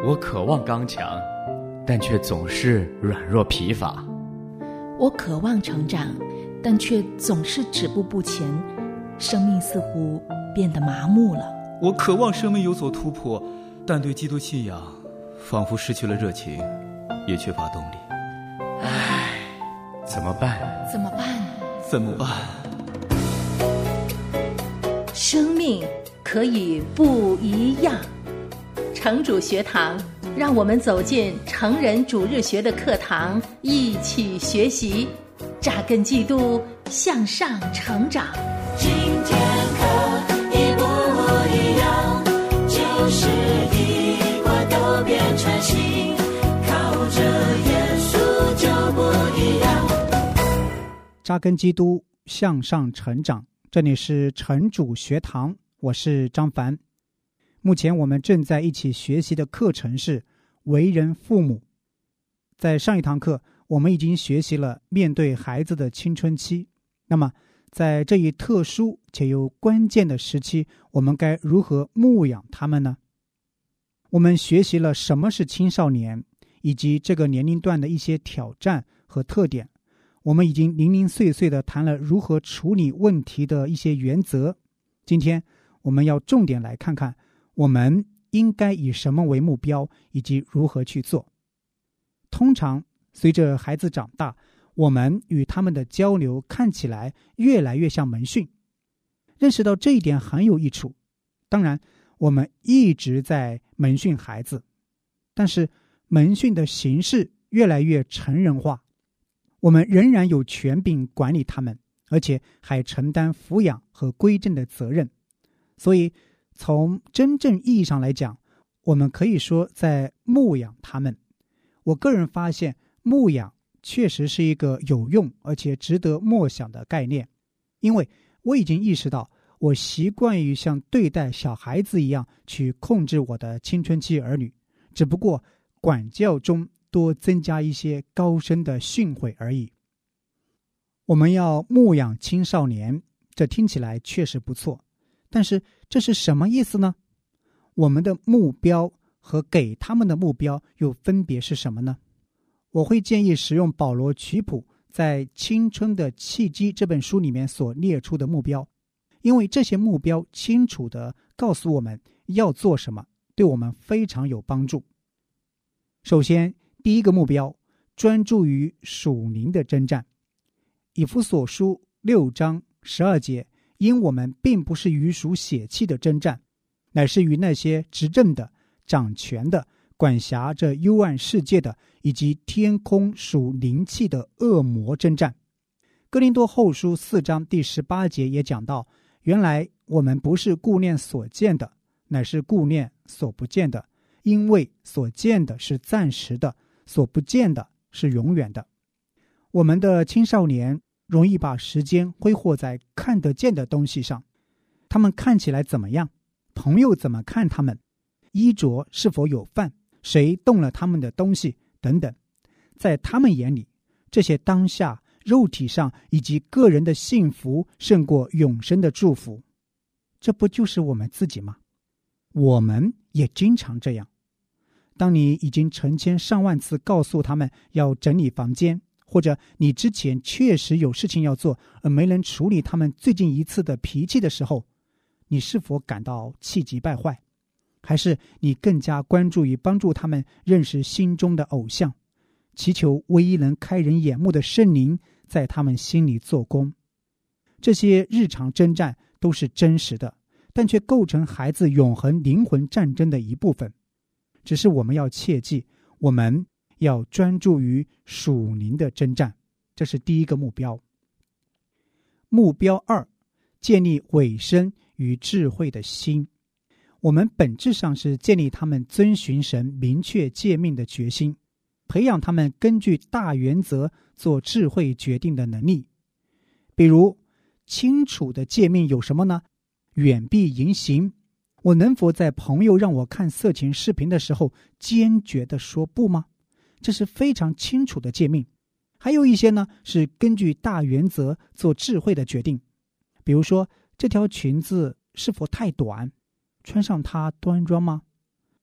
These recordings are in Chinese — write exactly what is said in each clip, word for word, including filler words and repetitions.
我渴望刚强，但却总是软弱疲乏。 我渴望成长，但却总是止步不前，生命似乎变得麻木了。 我渴望生命有所突破，但对基督信仰仿佛失去了热情，也缺乏动力。 唉，怎么办？ 怎么办？ 怎么办？ 生命可以不一样。城主学堂，让我们走进成人主日学的课堂，一起学习，扎根基督，向上成长。 今天可以不一样，就是一块都变成新，靠着耶稣就不一样。 扎根基督，向上成长。这里是城主学堂，我是张凡。目前我们正在一起学习的课程是为人父母。在上一堂课，我们已经学习了面对孩子的青春期。那么在这一特殊且又关键的时期，我们该如何牧养他们呢？我们学习了什么是青少年，以及这个年龄段的一些挑战和特点。我们已经零零碎碎地谈了如何处理问题的一些原则。今天我们要重点来看看我们应该以什么为目标，以及如何去做。通常随着孩子长大，我们与他们的交流看起来越来越像门训。认识到这一点很有益处。当然我们一直在门训孩子，但是门训的形式越来越成人化。我们仍然有权柄管理他们，而且还承担抚养和规正的责任。所以从真正意义上来讲，我们可以说在牧养他们。我个人发现，牧养确实是一个有用而且值得默想的概念，因为我已经意识到，我习惯于像对待小孩子一样去控制我的青春期儿女，只不过管教中多增加一些高深的训诲而已。我们要牧养青少年，这听起来确实不错，但是这是什么意思呢？我们的目标和给他们的目标又分别是什么呢？我会建议使用保罗曲普在《青春的契机》这本书里面所列出的目标，因为这些目标清楚地告诉我们要做什么，对我们非常有帮助。首先，第一个目标，专注于属灵的征战。以弗所书六章十二节，因我们并不是与属血气的征战，乃是与那些执政的、掌权的、管辖这幽暗世界的，以及天空属灵气的恶魔征战。哥林多后书四章第十八节也讲到，原来我们不是顾念所见的，乃是顾念所不见的，因为所见的是暂时的，所不见的是永远的。我们的青少年容易把时间挥霍在看得见的东西上，他们看起来怎么样？朋友怎么看他们？衣着是否有犯？谁动了他们的东西？等等。在他们眼里，这些当下肉体上以及个人的幸福胜过永生的祝福。这不就是我们自己吗？我们也经常这样。当你已经成千上万次告诉他们要整理房间，或者你之前确实有事情要做，而没能处理他们最近一次的脾气的时候，你是否感到气急败坏？还是你更加关注于帮助他们认识心中的偶像，祈求唯一能开人眼目的圣灵在他们心里做工？这些日常征战都是真实的，但却构成孩子永恒灵魂战争的一部分。只是我们要切记，我们要专注于属灵的征战，这是第一个目标。目标二，建立委身与智慧的心。我们本质上是建立他们遵循神明确诫命的决心，培养他们根据大原则做智慧决定的能力。比如，清楚的诫命有什么呢？远避淫行。我能否在朋友让我看色情视频的时候坚决地说不吗？这是非常清楚的诫命。还有一些呢，是根据大原则做智慧的决定。比如说，这条裙子是否太短？穿上它端庄吗？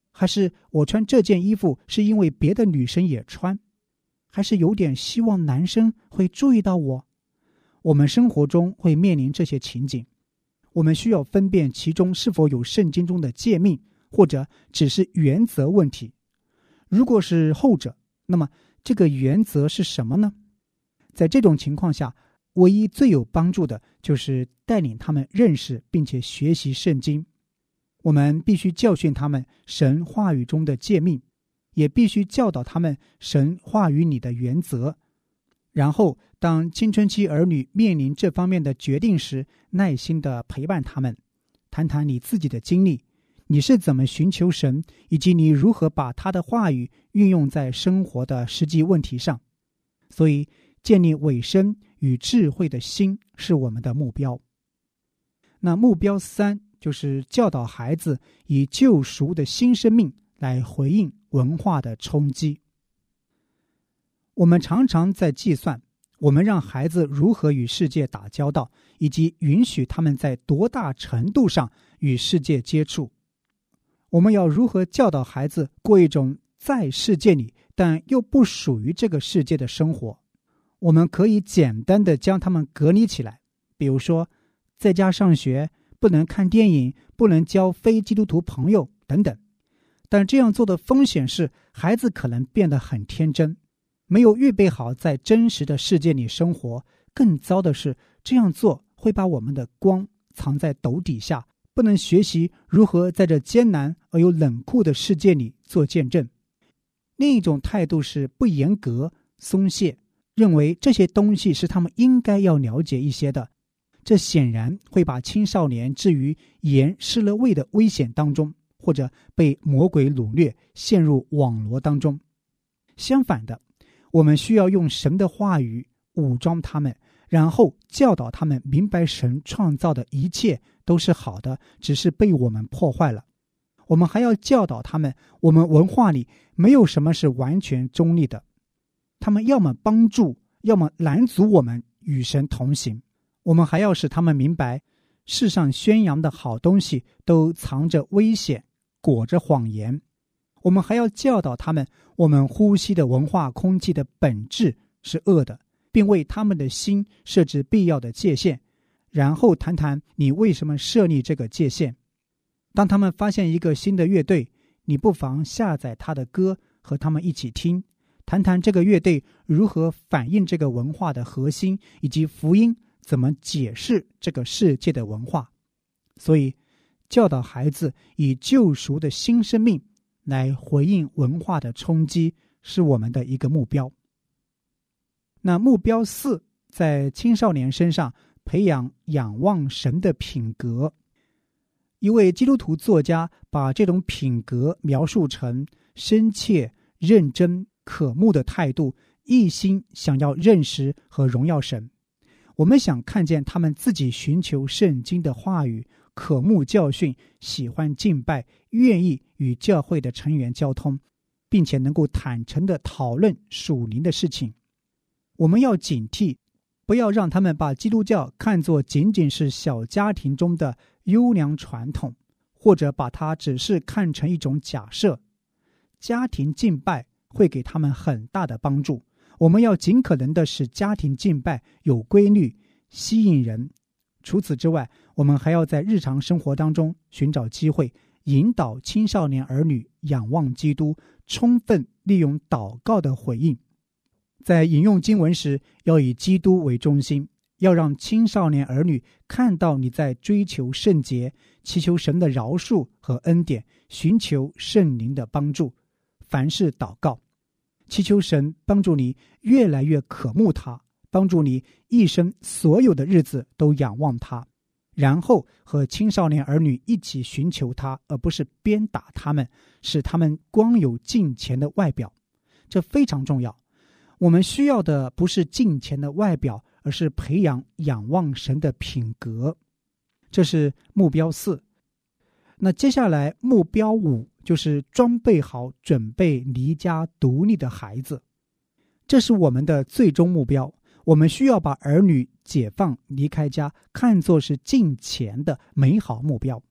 还是我穿这件衣服是因为别的女生也穿？还是有点希望男生会注意到我？我们生活中会面临这些情景，我们需要分辨其中是否有圣经中的诫命，或者只是原则问题。如果是后者，那么这个原则是什么呢？在这种情况下，唯一最有帮助的就是带领他们认识并且学习圣经。我们必须教训他们神话语中的诫命，也必须教导他们神话语里的原则。然后当青春期儿女面临这方面的决定时，耐心地陪伴他们，谈谈你自己的经历，你是怎么寻求神，以及你如何把他的话语运用在生活的实际问题上。所以建立委身与智慧的心是我们的目标。那目标三就是教导孩子以救赎的新生命来回应文化的冲击。我们常常在计算我们让孩子如何与世界打交道，以及允许他们在多大程度上与世界接触。我们要如何教导孩子过一种在世界里但又不属于这个世界的生活？我们可以简单的将他们隔离起来，比如说在家上学，不能看电影，不能交非基督徒朋友等等。但这样做的风险是，孩子可能变得很天真，没有预备好在真实的世界里生活。更糟的是，这样做会把我们的光藏在斗底下，不能学习如何在这艰难而又冷酷的世界里做见证。另一种态度是不严格、松懈，认为这些东西是他们应该要了解一些的。这显然会把青少年置于盐失了味的危险当中，或者被魔鬼掳掠，陷入网罗当中。相反的，我们需要用神的话语武装他们，然后教导他们明白神创造的一切都是好的，只是被我们破坏了。我们还要教导他们，我们文化里没有什么是完全中立的，他们要么帮助，要么拦阻我们与神同行。我们还要使他们明白，世上宣扬的好东西都藏着危险，裹着谎言。我们还要教导他们，我们呼吸的文化空气的本质是恶的，并为他们的心设置必要的界限，然后谈谈你为什么设立这个界限。当他们发现一个新的乐队，你不妨下载他的歌和他们一起听，谈谈这个乐队如何反映这个文化的核心，以及福音怎么解释这个世界的文化。所以教导孩子以救赎的新生命来回应文化的冲击，是我们的一个目标。那目标四，在青少年身上培养仰望神的品格。一位基督徒作家把这种品格描述成深切、认真、渴慕的态度，一心想要认识和荣耀神。我们想看见他们自己寻求圣经的话语，渴慕教训，喜欢敬拜，愿意与教会的成员交通，并且能够坦诚地讨论属灵的事情。我们要警惕，不要让他们把基督教看作仅仅是小家庭中的优良传统，或者把它只是看成一种假设。家庭敬拜会给他们很大的帮助，我们要尽可能的使家庭敬拜有规律，吸引人。除此之外，我们还要在日常生活当中寻找机会，引导青少年儿女仰望基督，充分利用祷告的回应。在引用经文时，要以基督为中心，要让青少年儿女看到你在追求圣洁，祈求神的饶恕和恩典，寻求圣灵的帮助。凡事祷告，祈求神帮助你越来越渴慕他，帮助你一生所有的日子都仰望他，然后和青少年儿女一起寻求他，而不是鞭打他们，使他们光有敬虔的外表。这非常重要。我们需要的不是敬虔的外表，而是培养仰望神的品格。这是目标四。那接下来目标五，就是装备好准备离家独立的孩子。这是我们的最终目标。我们需要把儿女解放离开家看作是敬虔的美好目标。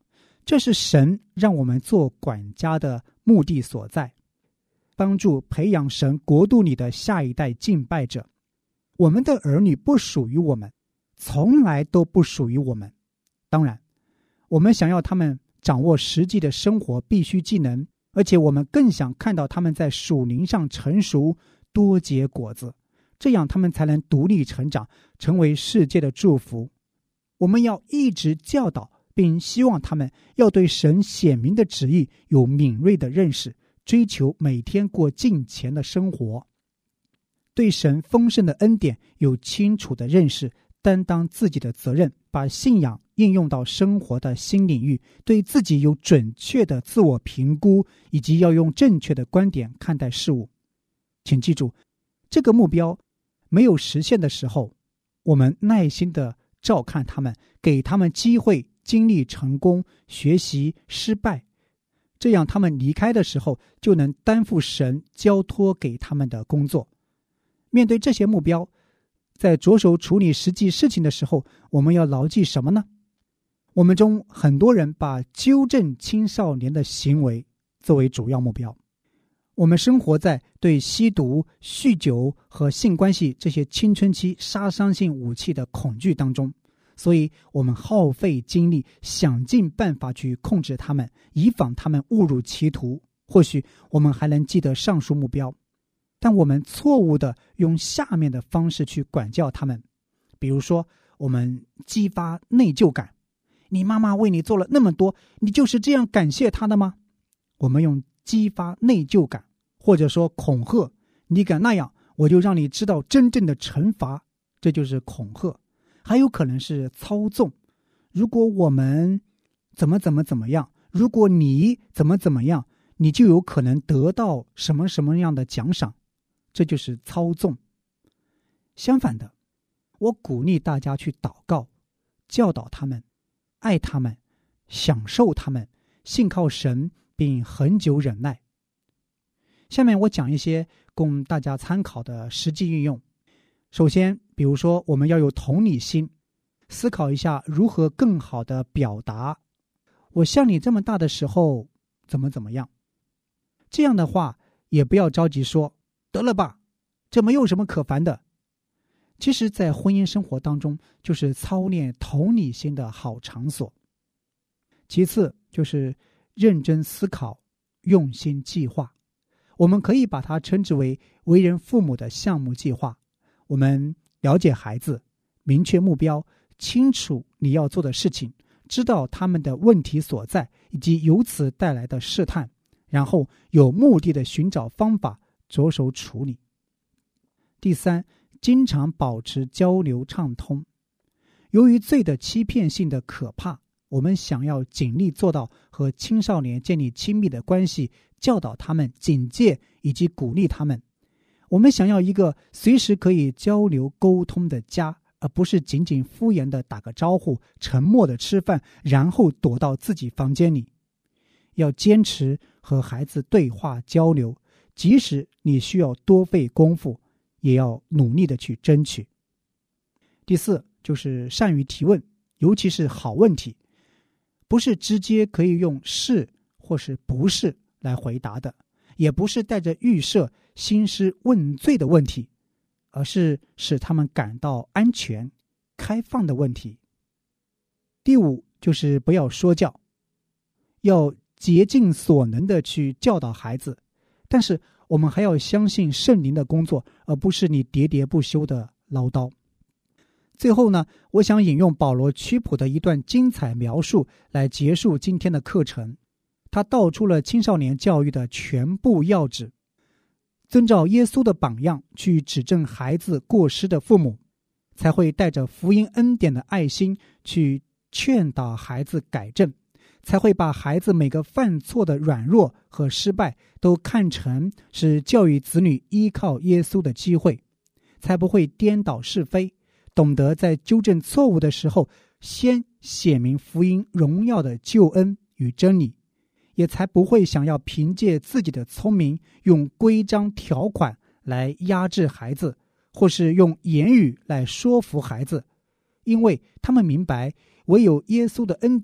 这是神让我们做管家的目的所在，帮助培养神国度里的下一代敬拜者。我们的儿女不属于我们，从来都不属于我们。当然，我们想要他们掌握实际的生活必须技能，而且我们更想看到他们在属灵上成熟，多结果子，这样他们才能独立成长，成为世界的祝福。我们要一直教导，并希望他们要对神显明的旨意有敏锐的认识，追求每天过敬虔的生活，对神丰盛的恩典有清楚的认识，担当自己的责任，把信仰应用到生活的新领域，对自己有准确的自我评估，以及要用正确的观点看待事物。请记住，这个目标没有实现的时候，我们耐心地照看他们，给他们机会经历成功、学习失败，这样他们离开的时候就能担负神交托给他们的工作。面对这些目标，在着手处理实际事情的时候，我们要牢记什么呢？我们中很多人把纠正青少年的行为作为主要目标。我们生活在对吸毒、酗酒和性关系这些青春期杀伤性武器的恐惧当中，所以我们耗费精力，想尽办法去控制他们，以防他们误入歧途。或许我们还能记得上述目标，但我们错误地用下面的方式去管教他们。比如说，我们激发内疚感，你妈妈为你做了那么多，你就是这样感谢她的吗？我们用激发内疚感，或者说恐吓，你敢那样，我就让你知道真正的惩罚，这就是恐吓。还有可能是操纵，如果我们怎么怎么怎么样，如果你怎么怎么样，你就有可能得到什么什么样的奖赏，这就是操纵。相反的，我鼓励大家去祷告，教导他们，爱他们，享受他们，信靠神，并恒久忍耐。下面我讲一些供大家参考的实际运用。首先，比如说我们要有同理心，思考一下如何更好的表达我像你这么大的时候怎么怎么样。这样的话也不要着急说得了吧，这没有什么可烦的。其实在婚姻生活当中，就是操练同理心的好场所。其次就是认真思考，用心计划。我们可以把它称之为为人父母的项目计划。我们了解孩子，明确目标，清楚你要做的事情，知道他们的问题所在以及由此带来的试探，然后有目的的寻找方法，着手处理。第三，经常保持交流畅通。由于罪的欺骗性的可怕，我们想要尽力做到和青少年建立亲密的关系，教导他们、警戒以及鼓励他们。我们想要一个随时可以交流沟通的家，而不是仅仅敷衍的打个招呼，沉默的吃饭，然后躲到自己房间里。要坚持和孩子对话交流，即使你需要多费功夫，也要努力的去争取。第四，就是善于提问，尤其是好问题，不是直接可以用是或是不是来回答的，也不是带着预设、兴师问罪的问题，而是使他们感到安全、开放的问题。第五，就是不要说教，要竭尽所能的去教导孩子，但是我们还要相信圣灵的工作，而不是你喋喋不休的唠叨。最后呢，我想引用保罗曲谱的一段精彩描述来结束今天的课程。他道出了青少年教育的全部要旨，遵照耶稣的榜样去指正孩子过失的父母，才会带着福音恩典的爱心去劝导孩子改正，才会把孩子每个犯错的软弱和失败都看成是教育子女依靠耶稣的机会，才不会颠倒是非，懂得在纠正错误的时候先显明福音荣耀的救恩与真理，也才不会想要凭借自己的聪明用规章条款来压制孩子，或是用言语来说服孩子，因为他们明白唯有耶稣的恩典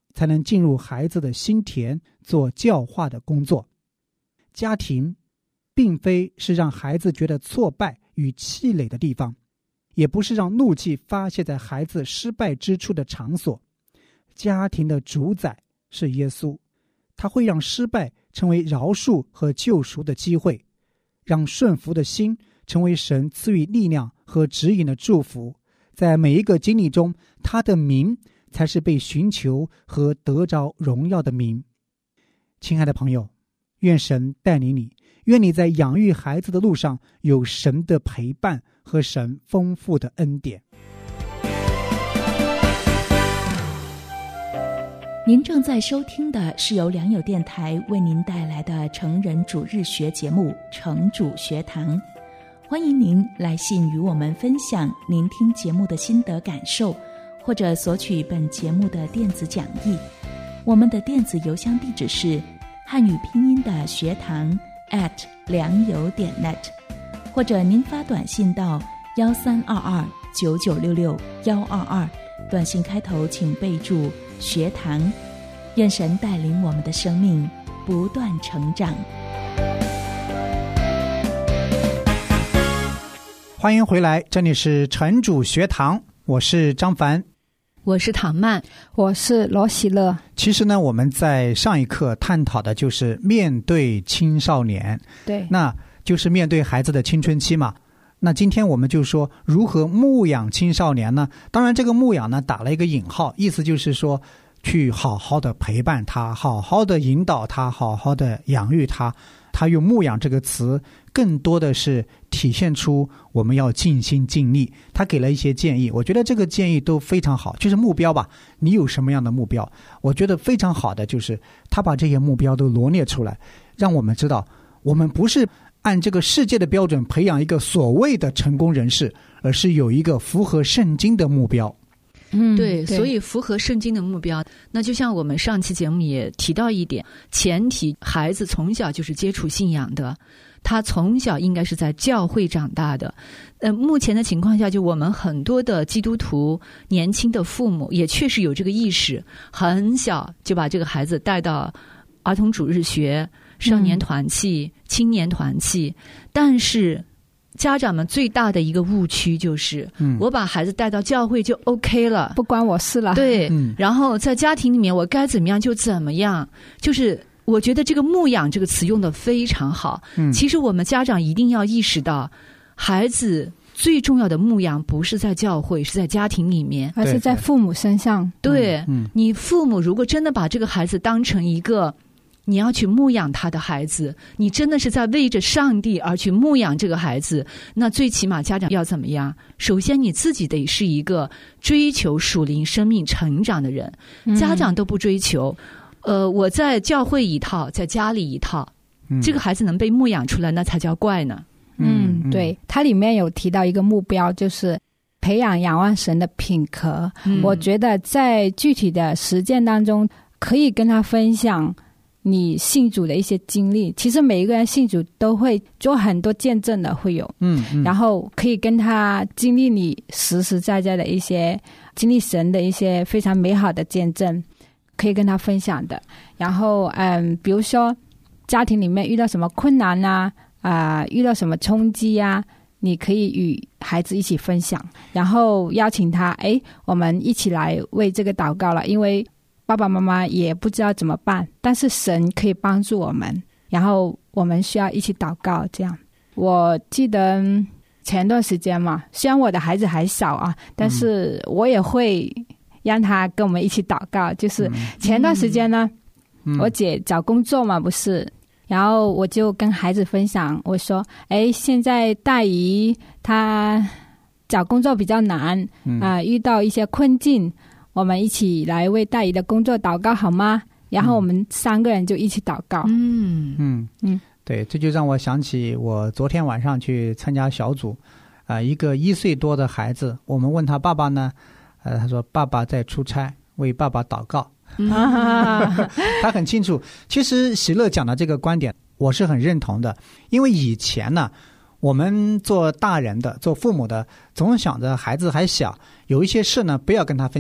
才能进入孩子的心田做教化的工作。家庭并非是让孩子觉得挫败与气馁的地方，也不是让怒气发泄在孩子失败之处的场所。家庭的主宰是耶稣，他会让失败成为饶恕和救赎的机会，让顺服的心成为神赐予力量和指引的祝福。在每一个经历中，他的名才是被寻求和得着荣耀的名。亲爱的朋友，愿神带领你，愿你在养育孩子的路上有神的陪伴和神丰富的恩典。 您正在收听的是由良友电台为您带来的成人主日学节目《成主学堂》。欢迎您来信与我们分享您听节目的心得感受，或者索取本节目的电子讲义。我们的电子邮箱地址是汉语拼音的学堂 at 良友点 net， 或者您发短信到幺三二二九九六六幺二二，短信开头请备注学堂。愿神带领我们的生命不断成长。 欢迎回来，这里是城主学堂，我是张凡， 我是唐曼， 我是罗喜乐。 其实呢，我们在上一课探讨的就是面对青少年， 对， 那就是面对孩子的青春期嘛。那今天我们就说如何牧养青少年呢？当然这个牧养呢打了一个引号，意思就是说去好好的陪伴他，好好的引导他，好好的养育他。他用牧养这个词更多的是体现出我们要尽心尽力。他给了一些建议，我觉得这个建议都非常好，就是目标吧，你有什么样的目标？我觉得非常好的就是他把这些目标都罗列出来，让我们知道我们不是按这个世界的标准培养一个所谓的成功人士，而是有一个符合圣经的目标。 嗯，对，所以符合圣经的目标，那就像我们上期节目也提到一点，前提孩子从小就是接触信仰的，他从小应该是在教会长大的。呃，目前的情况下，就我们很多的基督徒年轻的父母也确实有这个意识，很小就把这个孩子带到儿童主日学、少年团契、嗯、青年团契，但是家长们最大的一个误区就是、嗯、我把孩子带到教会就 OK 了， 不关我事了。 对、 嗯、 然后在家庭里面我该怎么样就怎么样。就是我觉得这个牧养这个词用得非常好、嗯、其实我们家长一定要意识到，孩子最重要的牧养不是在教会，是在家庭里面， 而是在父母身上。 对、 嗯嗯、 你父母如果真的把这个孩子当成一个你要去牧养他的孩子，你真的是在为着上帝而去牧养这个孩子，那最起码家长要怎么样？首先你自己得是一个追求属灵生命成长的人，家长都不追求、嗯、呃，我在教会一套，在家里一套、嗯、这个孩子能被牧养出来，那才叫怪呢。 嗯，嗯对，它里面有提到一个目标，就是培养仰望神的品格、嗯、我觉得在具体的实践当中可以跟他分享你信主的一些经历，其实每一个人信主都会做很多见证的，会有嗯, 嗯然后可以跟他经历你实实在在的一些经历神的一些非常美好的见证，可以跟他分享的。然后嗯，比如说家庭里面遇到什么困难啊啊、呃，遇到什么冲击啊，你可以与孩子一起分享，然后邀请他，哎，我们一起来为这个祷告了，因为爸爸妈妈也不知道怎么办，但是神可以帮助我们，然后我们需要一起祷告。这样我记得前段时间嘛，虽然我的孩子还小啊，但是我也会让他跟我们一起祷告。就是前段时间呢、嗯、我姐找工作嘛，不是，然后我就跟孩子分享，我说哎，现在大姨她找工作比较难啊、嗯呃，遇到一些困境，我们一起来为大姨的工作祷告好吗？然后我们三个人就一起祷告。 嗯嗯嗯，对，这就让我想起我昨天晚上去参加小组，啊、呃，一个一岁多的孩子，我们问他爸爸呢，呃，他说爸爸在出差，为爸爸祷告。他很清楚。其实喜乐讲的这个观点，我是很认同的，因为以前呢，我们做大人的、做父母的，总想着孩子还小，有一些事呢不要跟他分享。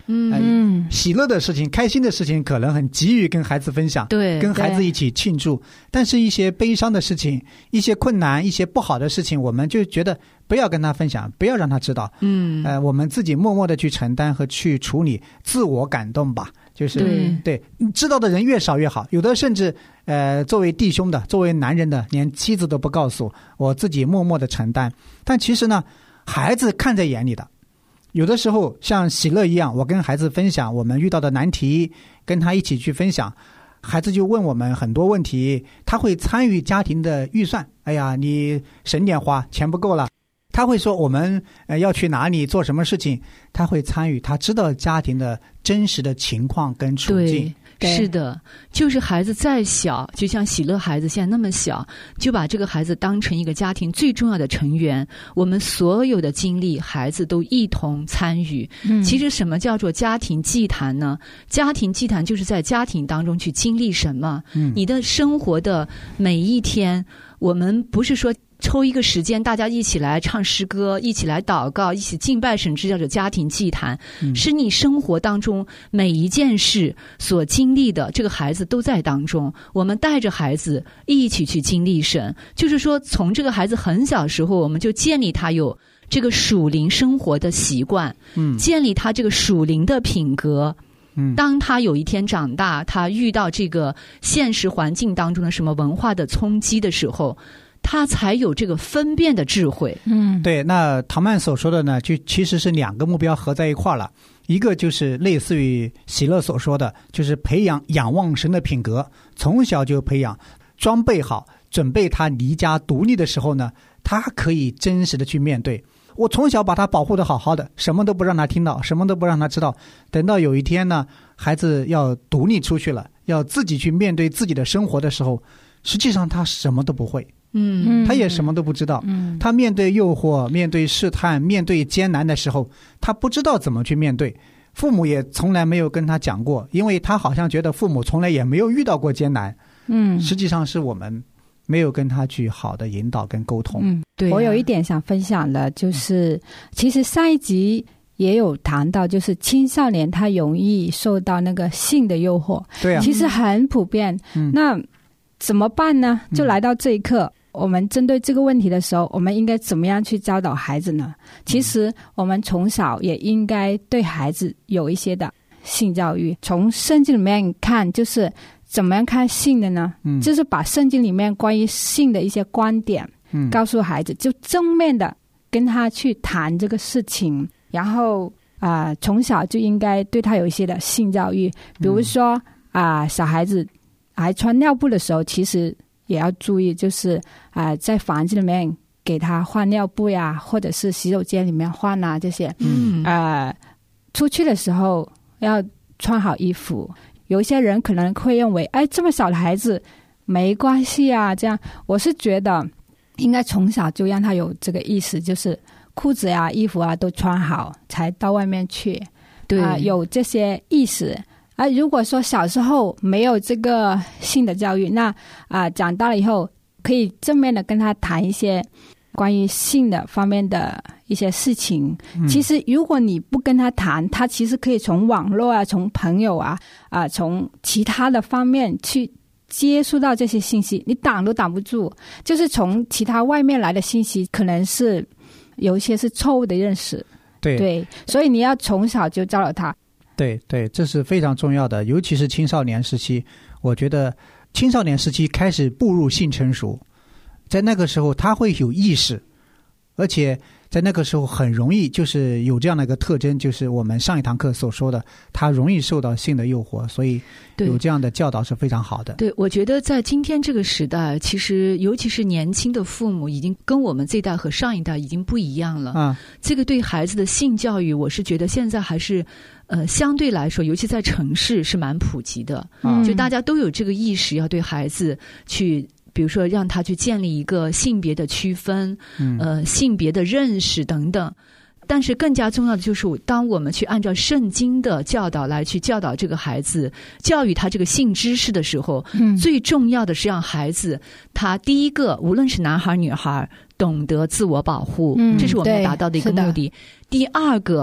嗯、呃，喜乐的事情、开心的事情，可能很急于跟孩子分享， 对， 跟孩子一起庆祝。但是，一些悲伤的事情、一些困难、一些不好的事情，我们就觉得不要跟他分享，不要让他知道。嗯，呃，我们自己默默的去承担和去处理，自我感动吧。就是对, 对，知道的人越少越好。有的甚至呃，作为弟兄的、作为男人的，连妻子都不告诉，我自己默默的承担。但其实呢，孩子看在眼里的。有的时候像喜乐一样，我跟孩子分享我们遇到的难题，跟他一起去分享，孩子就问我们很多问题，他会参与家庭的预算。哎呀，你省点花，钱不够了。他会说我们呃要去哪里做什么事情，他会参与，他知道家庭的真实的情况跟处境。 对，是的，就是孩子再小，就像喜乐孩子现在那么小，就把这个孩子当成一个家庭最重要的成员，我们所有的精力孩子都一同参与。嗯，其实什么叫做家庭祭坛呢？家庭祭坛就是在家庭当中去经历什么。嗯，你的生活的每一天，我们不是说抽一个时间大家一起来唱诗歌，一起来祷告，一起敬拜神，这叫做家庭祭坛。嗯，是你生活当中每一件事所经历的，这个孩子都在当中，我们带着孩子一起去经历神。就是说从这个孩子很小时候，我们就建立他有这个属灵生活的习惯，嗯，建立他这个属灵的品格。嗯，当他有一天长大，他遇到这个现实环境当中的什么文化的冲击的时候，他才有这个分辨的智慧。 嗯，对。那唐曼所说的呢，就其实是两个目标合在一块了。一个就是类似于喜乐所说的，就是培养仰望神的品格，从小就培养，装备好，准备他离家独立的时候呢，他可以真实的去面对。我从小把他保护得好好的，什么都不让他听到，什么都不让他知道。等到有一天呢，孩子要独立出去了，要自己去面对自己的生活的时候，实际上他什么都不会。嗯，他也什么都不知道。嗯，他面对诱惑、面对试探、面对艰难的时候，他不知道怎么去面对。父母也从来没有跟他讲过，因为他好像觉得父母从来也没有遇到过艰难。嗯，实际上是我们没有跟他去好的引导跟沟通。 嗯，对、啊。我有一点想分享的，就是、嗯、其实上一集也有谈到，就是青少年他容易受到那个性的诱惑。对啊，其实很普遍。嗯，那怎么办呢？就来到这一刻、嗯，我们针对这个问题的时候，我们应该怎么样去教导孩子呢？其实我们从小也应该对孩子有一些的性教育。从圣经里面看，就是怎么样看性的呢？嗯，就是把圣经里面关于性的一些观点，嗯，告诉孩子，就正面的跟他去谈这个事情。然后啊、呃，从小就应该对他有一些的性教育，比如说啊、呃，小孩子还穿尿布的时候，其实也要注意，就是啊、呃，在房子里面给他换尿布呀，或者是洗手间里面换啊这些。嗯，呃，出去的时候要穿好衣服。有一些人可能会认为，哎，这么小的孩子没关系啊，这样。我是觉得应该从小就让他有这个意识，就是裤子啊、衣服啊都穿好，才到外面去。对、呃，有这些意识。啊，如果说小时候没有这个性的教育，那啊、呃、长大了以后可以正面的跟他谈一些关于性的方面的一些事情。嗯、其实如果你不跟他谈，他其实可以从网络啊、从朋友啊、啊、呃、从其他的方面去接触到这些信息，你挡都挡不住。就是从其他外面来的信息，可能是有一些是错误的认识。对对，所以你要从小就教导他。 对对，这是非常重要的，尤其是青少年时期。我觉得青少年时期开始步入性成熟，在那个时候他会有意识，而且在那个时候很容易就是有这样的一个特征，就是我们上一堂课所说的，他容易受到性的诱惑，所以有这样的教导是非常好的。 对，我觉得在今天这个时代，其实尤其是年轻的父母已经跟我们这代和上一代已经不一样了。啊，这个对孩子的性教育，我是觉得现在还是呃相对来说，尤其在城市是蛮普及的。嗯，就大家都有这个意识，要对孩子去比如说让他去建立一个性别的区分，嗯、呃，性别的认识等等。但是更加重要的就是，当我们去按照圣经的教导来去教导这个孩子，教育他这个性知识的时候，嗯、最重要的是让孩子他第一个，无论是男孩女孩，懂得自我保护，嗯、这是我们要达到的一个目的。第二个，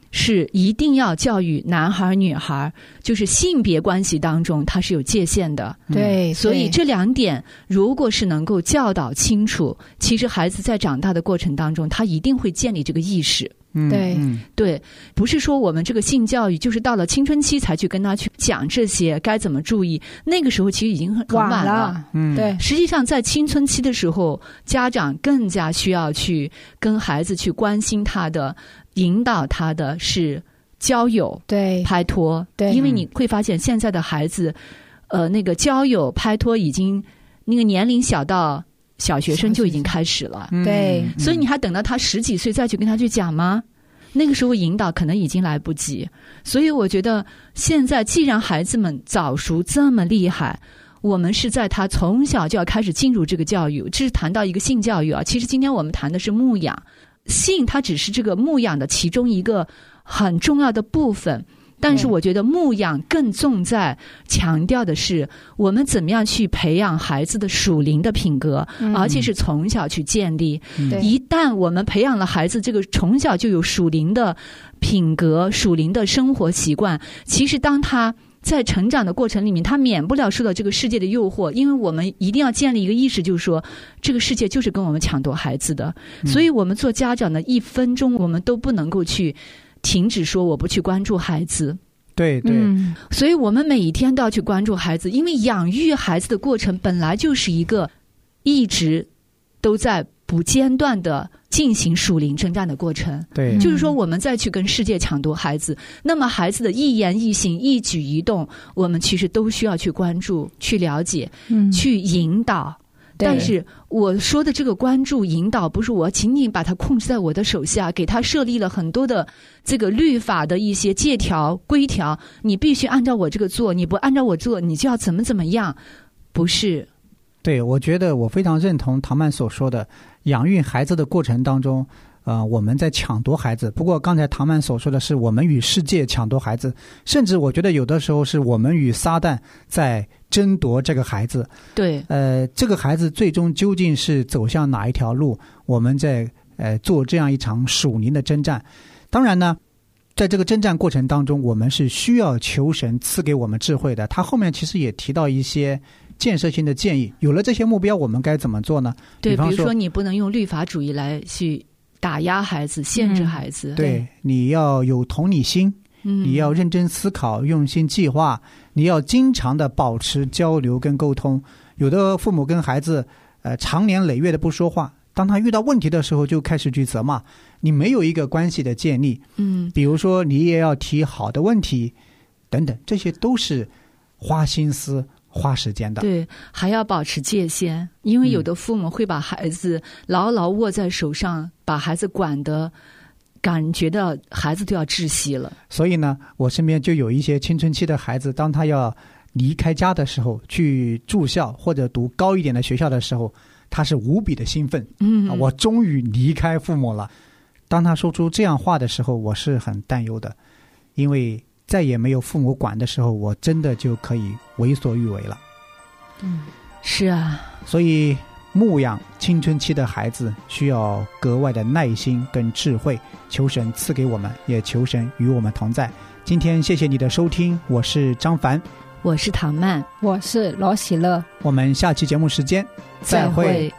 是一定要教育男孩女孩，就是性别关系当中它是有界限的。 对， 所以这两点如果是能够教导清楚，其实孩子在长大的过程当中他一定会建立这个意识。 嗯， 对、 嗯、 对，不是说我们这个性教育就是到了青春期才去跟他去讲这些该怎么注意，那个时候其实已经很晚了。 晚了， 嗯， 对。 实际上在青春期的时候，家长更加需要去跟孩子去关心他的，引导他的是交友， 对， 拍拖， 对， 因为你会发现现在的孩子，呃，那个交友拍拖已经那个年龄小到小学生就已经开始了， 对、 嗯， 所以你还等到他十几岁再去跟他去讲吗？那个时候引导可能已经来不及。所以我觉得现在既然孩子们早熟这么厉害，我们是在他从小就要开始进入这个教育。这是谈到一个性教育啊，其实今天我们谈的是牧养，性它只是这个牧养的其中一个很重要的部分，但是我觉得牧养更重在强调的是我们怎么样去培养孩子的属灵的品格、嗯、而且是从小去建立、嗯、一旦我们培养了孩子这个从小就有属灵的品格属灵的生活习惯，其实当他在成长的过程里面他免不了受到这个世界的诱惑，因为我们一定要建立一个意识，就是说这个世界就是跟我们抢夺孩子的、嗯、所以我们做家长的一分钟我们都不能够去停止说我不去关注孩子。 对对、嗯， 所以我们每一天都要去关注孩子，因为养育孩子的过程本来就是一个一直都在不间断的进行属灵征战的过程。 对， 就是说我们再去跟世界抢夺孩子，那么孩子的一言一行一举一动我们其实都需要去关注去了解、嗯、去引导。但是我说的这个关注引导不是我仅仅把它控制在我的手下，给他设立了很多的这个律法的一些戒条规条，你必须按照我这个做，你不按照我做你就要怎么怎么样，不是。 对，我觉得我非常认同唐曼所说的，养育孩子的过程当中呃，我们在抢夺孩子，不过刚才唐曼所说的是我们与世界抢夺孩子，甚至我觉得有的时候是我们与撒旦在争夺这个孩子。 对， 呃，这个孩子最终究竟是走向哪一条路，我们在呃做这样一场属灵的征战。当然呢，在这个征战过程当中，我们是需要求神赐给我们智慧的。他后面其实也提到一些建设性的建议，有了这些目标我们该怎么做呢？ 对， 比方说， 比如说你不能用律法主义来去打压孩子限制孩子、嗯、 对，你要有同理心、嗯、你要认真思考用心计划，你要经常的保持交流跟沟通。有的父母跟孩子呃长年累月的不说话，当他遇到问题的时候就开始去责骂，你没有一个关系的建立。嗯，比如说你也要提好的问题等等，这些都是花心思花时间的。 对，还要保持界限，因为有的父母会把孩子牢牢握在手上、嗯、把孩子管得感觉到孩子都要窒息了。 所以呢，我身边就有一些青春期的孩子，当他要离开家的时候，去住校或者读高一点的学校的时候，他是无比的兴奋。嗯，我终于离开父母了。当他说出这样话的时候，我是很担忧的，因为再也没有父母管的时候，我真的就可以为所欲为了。 嗯，是啊， 所以牧养青春期的孩子需要格外的耐心跟智慧，求神赐给我们，也求神与我们同在。今天谢谢你的收听，我是张凡， 我是唐曼， 我是罗喜乐， 我们下期节目时间再会。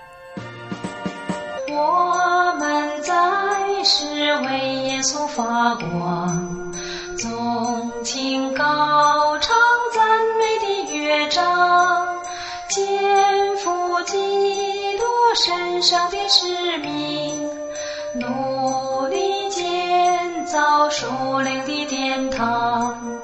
我们在世为耶稣发光，纵情高唱赞美的乐章，肩负基督身上的使命，努力建造属灵的殿堂。